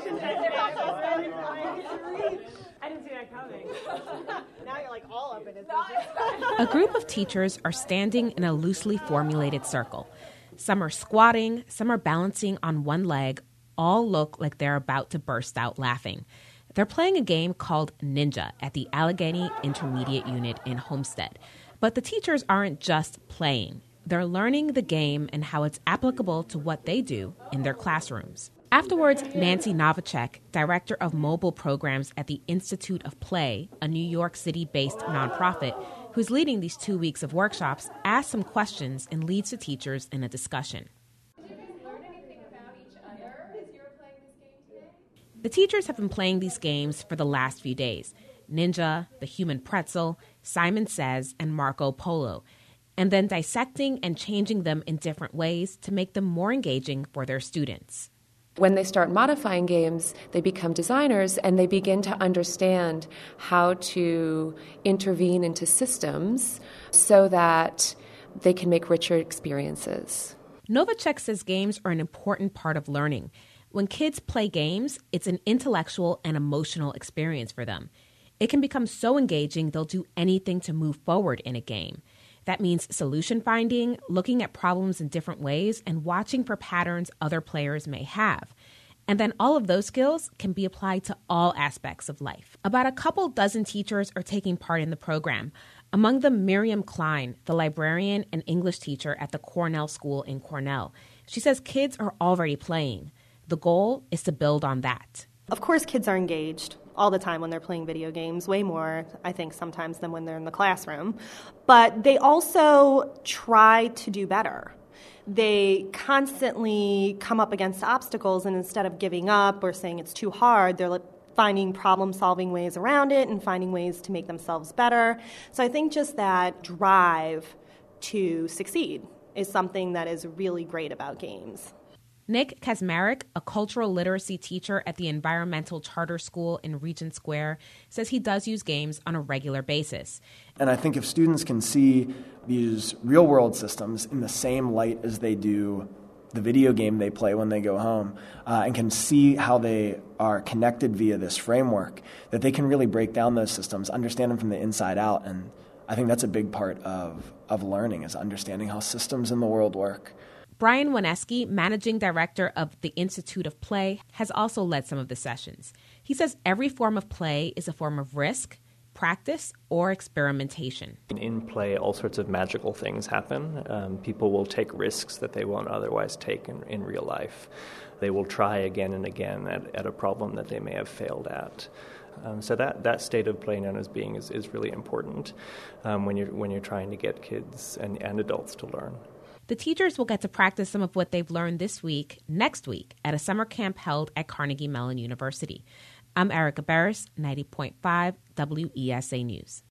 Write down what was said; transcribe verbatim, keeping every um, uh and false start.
I didn't see that coming. Now you're like all up in his A group of teachers are standing in a loosely formulated circle. Some are squatting, some are balancing on one leg. All look like they're about to burst out laughing. They're playing a game called Ninja at the Allegheny Intermediate Unit in Homestead. But the teachers aren't just playing. They're learning the game and how it's applicable to what they do in their classrooms. Afterwards, Nancy Novacek, director of mobile programs at the Institute of Play, a New York City-based nonprofit, who's leading these two weeks of workshops, asks some questions and leads the teachers in a discussion. Did you guys learn anything about each other as you were playing this game today? The teachers have been playing these games for the last few days. Ninja, The Human Pretzel, Simon Says, and Marco Polo, and then dissecting and changing them in different ways to make them more engaging for their students. When they start modifying games, they become designers and they begin to understand how to intervene into systems so that they can make richer experiences. Novacek says games are an important part of learning. When kids play games, it's an intellectual and emotional experience for them. It can become so engaging they'll do anything to move forward in a game. That means solution finding, looking at problems in different ways, and watching for patterns other players may have. And then all of those skills can be applied to all aspects of life. About a couple dozen teachers are taking part in the program. Among them, Miriam Klein, the librarian and English teacher at the Cornell School in Cornell. She says kids are already playing. The goal is to build on that. Of course, kids are engaged all the time when they're playing video games, way more, I think, sometimes than when they're in the classroom. But they also try to do better. They constantly come up against obstacles, and instead of giving up or saying it's too hard, they're like finding problem-solving ways around it and finding ways to make themselves better. So I think just that drive to succeed is something that is really great about games. Nick Kazmarek, a cultural literacy teacher at the Environmental Charter School in Regent Square, says he does use games on a regular basis. And I think if students can see these real-world systems in the same light as they do the video game they play when they go home, uh, and can see how they are connected via this framework, that they can really break down those systems, understand them from the inside out. And I think that's a big part of, of learning, is understanding how systems in the world work. Brian Waneski, managing director of the Institute of Play, has also led some of the sessions. He says every form of play is a form of risk, practice, or experimentation. In play, all sorts of magical things happen. Um, people will take risks that they won't otherwise take in, in real life. They will try again and again at, at a problem that they may have failed at. Um, so that, that state of play known as being is, is really important um, when you're when you're trying to get kids and, and adults to learn. The teachers will get to practice some of what they've learned this week, next week, at a summer camp held at Carnegie Mellon University. I'm Erica Barris, ninety point five W E S A News.